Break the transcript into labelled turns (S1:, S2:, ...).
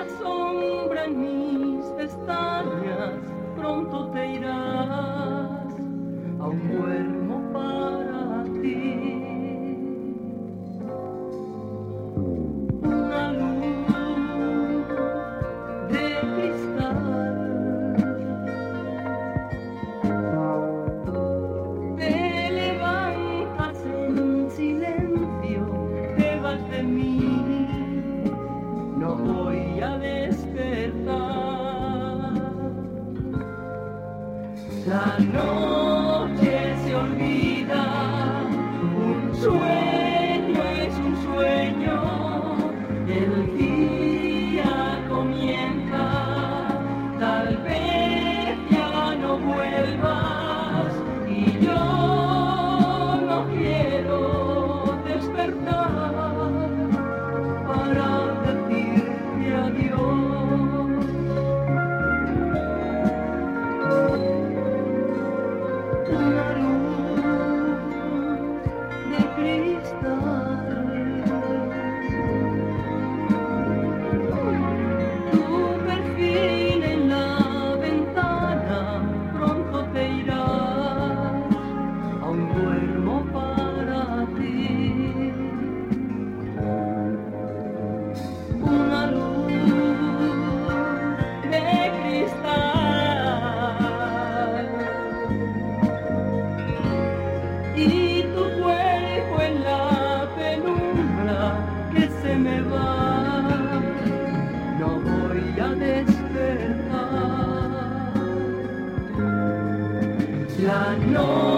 S1: sombra en mis pestañas, pronto te irás, aún duermo para ti. Una luz de cristal te levantas en silencio, te vas de mí. No voy a despertar. La noche se olvida, un sueño es un sueño, el día comienza, tal vez ya no vuelvas y yo no quiero despertar para decirte adiós. Una luz de cristal, tu perfil en la ventana, pronto te irás, aún duermo para ti. Una luz de cristal y tu cuerpo en la penumbra que se me va. No voy a despertar. La noche